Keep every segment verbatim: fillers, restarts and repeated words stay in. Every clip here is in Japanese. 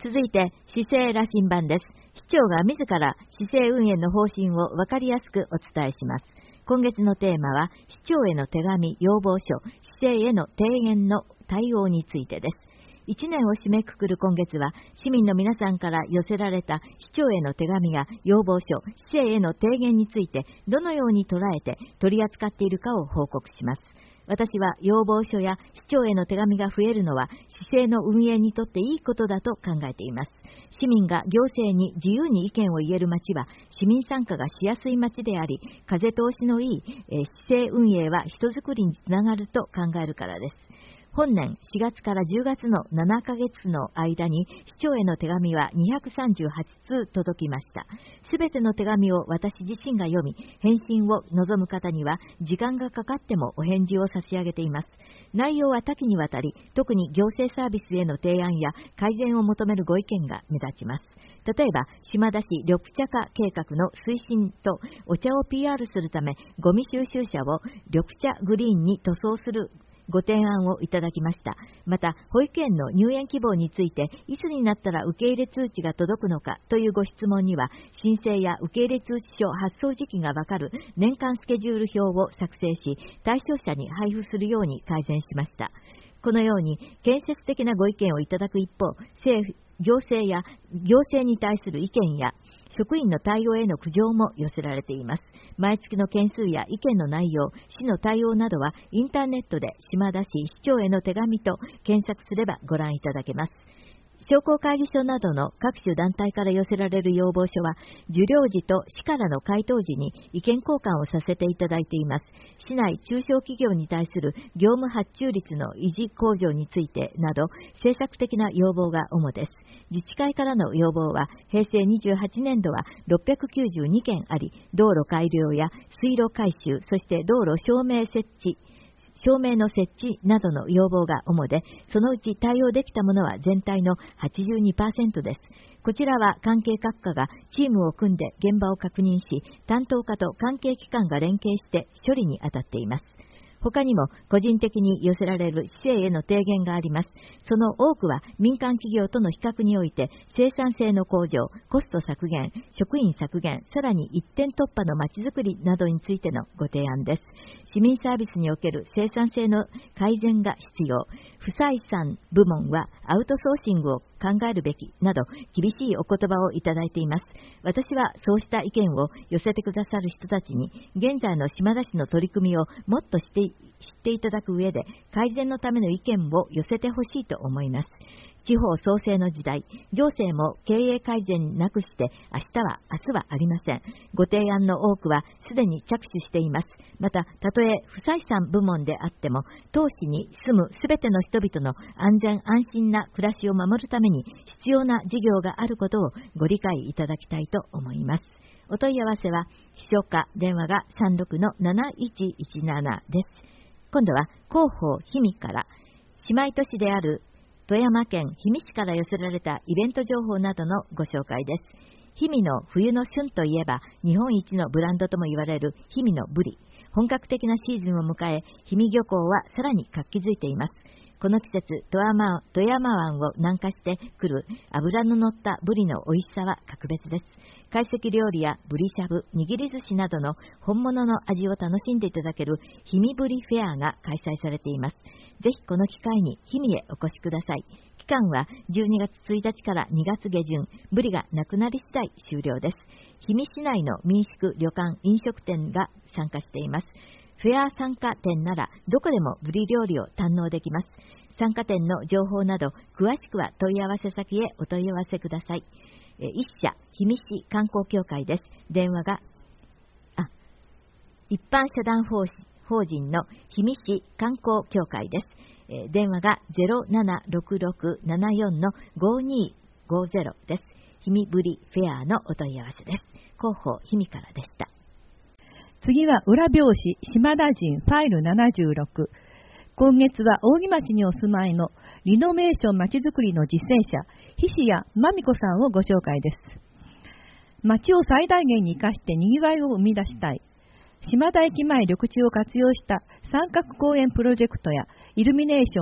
続いて、市政羅針盤です。市長が自ら市政運営の方針を分かりやすくお伝えします。今月のテーマは、市長への手紙、要望書、市政への提言の対応についてです。一年を締めくくる今月は、市民の皆さんから寄せられた市長への手紙や要望書、市政への提言について、どのように捉えて取り扱っているかを報告します。私は要望書や市長への手紙が増えるのは、市政の運営にとっていいことだと考えています。市民が行政に自由に意見を言える街は、市民参加がしやすい街であり、風通しのいい、えー、市政運営は人づくりにつながると考えるからです。本年しがつからじゅうがつのななかげつの間に市長への手紙はにひゃくさんじゅうはちつう届きました。すべての手紙を私自身が読み、返信を望む方には時間がかかってもお返事を差し上げています。内容は多岐にわたり、特に行政サービスへの提案や改善を求めるご意見が目立ちます。例えば、島田市緑茶化計画の推進とお茶を ピーアール するため、ゴミ収集車を緑茶グリーンに塗装するご提案をいただきました。また、保育園の入園希望について、いつになったら受け入れ通知が届くのかというご質問には、申請や受け入れ通知書発送時期がわかる年間スケジュール表を作成し、対象者に配布するように改善しました。このように、建設的なご意見をいただく一方、政府、行政や行政に対する意見や職員の対応への苦情も寄せられています。毎月の件数や意見の内容、市の対応などはインターネットで島田市市長への手紙と検索すればご覧いただけます。商工会議所などの各種団体から寄せられる要望書は、受領時と市からの回答時に意見交換をさせていただいています。市内中小企業に対する業務発注率の維持向上についてなど、政策的な要望が主です。自治会からの要望は、へいせいにじゅうはちねんどはろっぴゃくきゅうじゅうにけんあり、道路改良や水路改修、そして道路照明設置、照明の設置などの要望が主で、そのうち対応できたものは全体の はちじゅうにパーセント です。こちらは関係各課がチームを組んで現場を確認し、担当課と関係機関が連携して処理に当たっています。他にも個人的に寄せられる市政への提言があります。その多くは民間企業との比較において生産性の向上、コスト削減、職員削減、さらに一点突破のまちづくりなどについてのご提案です。市民サービスにおける生産性の改善が必要、不採算部門はアウトソーシングを考えるべきなど厳しいお言葉をいただいています。私はそうした意見を寄せてくださる人たちに現在の島田市の取り組みをもっと知って知っていただく上で改善のための意見を寄せてほしいと思います。地方創生の時代、行政も経営改善なくして明日は明日はありません。ご提案の多くはすでに着手しています。また、たとえ不採算部門であっても、当市に住むすべての人々の安全安心な暮らしを守るために必要な事業があることをご理解いただきたいと思います。お問い合わせは、秘書課電話が さんろくのなないちいちなな です。今度は広報氷見から、姉妹都市である富山県氷見市から寄せられたイベント情報などのご紹介です。氷見の冬の旬といえば、日本一のブランドとも言われる氷見のブリ。本格的なシーズンを迎え、氷見漁港はさらに活気づいています。この季節、富山、富山湾を南下してくる脂の乗ったブリの美味しさは格別です。懐石料理やブリしゃぶ、握り寿司などの本物の味を楽しんでいただける氷見ブリフェアが開催されています。ぜひこの機会に氷見へお越しください。期間はじゅうにがつついたちからにがつげじゅん、ブリがなくなり次第終了です。氷見市内の民宿、旅館、飲食店が参加しています。フェア参加店ならどこでもブリ料理を堪能できます。参加店の情報など詳しくは問い合わせ先へお問い合わせください。え一社氷見市観光協会です。電話があ一般社団法法人の氷見市観光協会です。え電話が ゼロななろくろくななよんのごにごゼロ です。氷見ブリフェアのお問い合わせです。広報氷見からでした。 次は裏表紙島田人ファイルななじゅうろく。今月は扇町にお住まいのリノベーションまちづくりの実践者、菱谷真美子さんをご紹介です。町を最大限に生かしてにぎわいを生み出したい。島田駅前緑地を活用した三角公園プロジェクトやイルミネーション、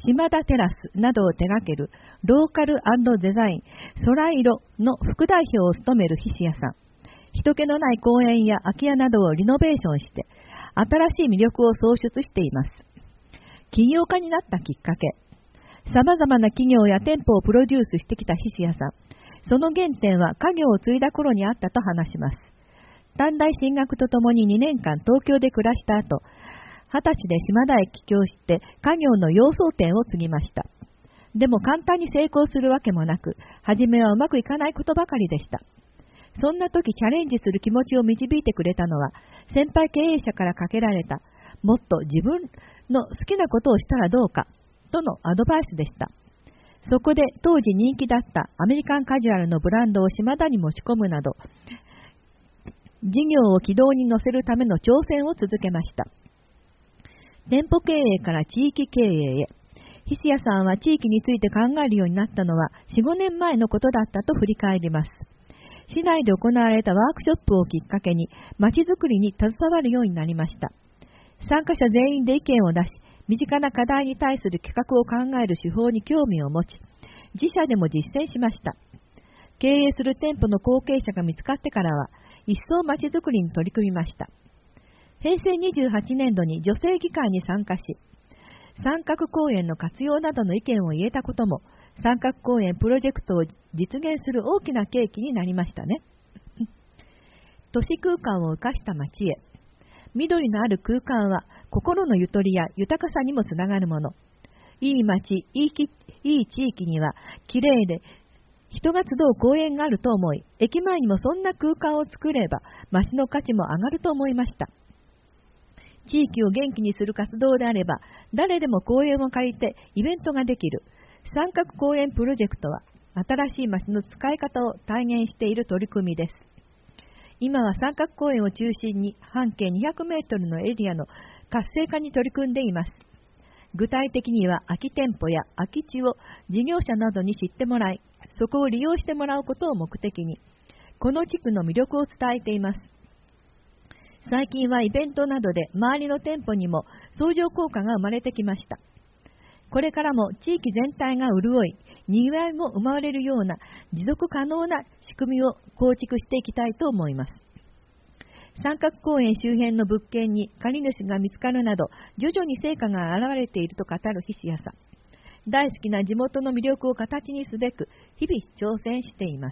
島田テラスなどを手掛けるローカル&デザイン空色の副代表を務める菱谷さん。人気のない公園や空き家などをリノベーションして新しい魅力を創出しています。起業家になったきっかけ。様々な企業や店舗をプロデュースしてきた菱谷さん。その原点は家業を継いだ頃にあったと話します。短大進学とともににねんかん東京で暮らした後、はたちで島田へ帰郷して家業の洋装店を継ぎました。でも簡単に成功するわけもなく、初めはうまくいかないことばかりでした。そんな時チャレンジする気持ちを導いてくれたのは、先輩経営者からかけられた、もっと自分の好きなことをしたらどうか、とのアドバイスでした。そこで当時人気だったアメリカンカジュアルのブランドを島田に持ち込むなど、事業を軌道に乗せるための挑戦を続けました。店舗経営から地域経営へ。菱谷さんは地域について考えるようになったのはよん、ごねんまえのことだったと振り返ります。市内で行われたワークショップをきっかけに街づくりに携わるようになりました。参加者全員で意見を出し、身近な課題に対する企画を考える手法に興味を持ち、自社でも実践しました。経営する店舗の後継者が見つかってからは、一層街づくりに取り組みました。へいせいにじゅうはちねんどに女性議会に参加し、三角公園の活用などの意見を言えたことも、三角公園プロジェクトを実現する大きな契機になりましたね。都市空間を生かした街へ。緑のある空間は心のゆとりや豊かさにもつながるもの。いい街、いいき、いい地域にはきれいで人が集う公園があると思い、駅前にもそんな空間を作れば街の価値も上がると思いました。地域を元気にする活動であれば、誰でも公園を借りてイベントができる三角公園プロジェクトは、新しい街の使い方を体現している取り組みです。今は三角公園を中心に半径にひゃくメートルのエリアの活性化に取り組んでいます。具体的には空き店舗や空き地を事業者などに知ってもらい、そこを利用してもらうことを目的に、この地区の魅力を伝えています。最近はイベントなどで周りの店舗にも相乗効果が生まれてきました。これからも地域全体が潤い、にぎわいも生まれるような持続可能な仕組みを構築していきたいと思います。三角公園周辺の物件に借り主が見つかるなど、徐々に成果が現れていると語る菱谷さん。大好きな地元の魅力を形にすべく、日々挑戦しています。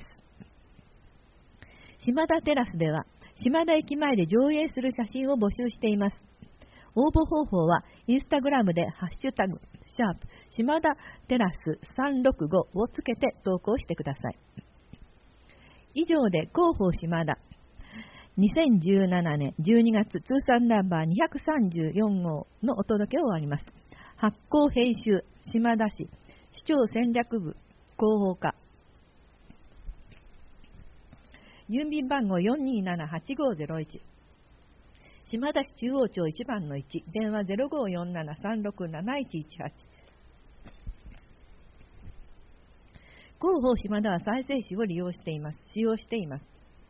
島田テラスでは、島田駅前で上映する写真を募集しています。応募方法は、インスタグラムでハッシュタグ、シャープ、島田テラスさんろくごをつけて投稿してください。以上で広報島田、にせんじゅうななねんじゅうにがつ通算ナンバーにひゃくさんじゅうよんごうのお届けを終わります。発行編集、島田市、市長戦略部、広報課。郵便番号 よんにーななはちごーぜろいち。島田市中央町いちばんのいち、電話 ゼロごーよんななさんろくなないちいちはち。広報島田は再生紙を利用しています。使用しています。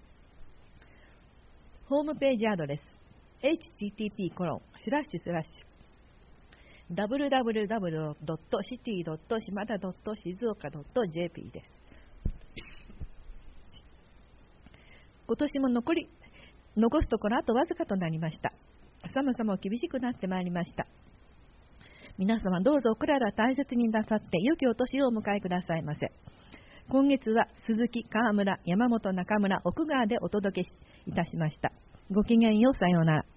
ホームページアドレス エイチティーティーピーコロンスラッシュスラッシュダブリューダブリューダブリュードットシティドット島田ドット静岡ドットジェーピー です。今年も残り残すところあとわずかとなりました。寒さも厳しくなってまいりました。皆様どうぞお体大切になさって良きお年をお迎えくださいませ。今月は鈴木、川村、山本、中村、奥川でお届けいたしました。ごきげんよう、さようなら。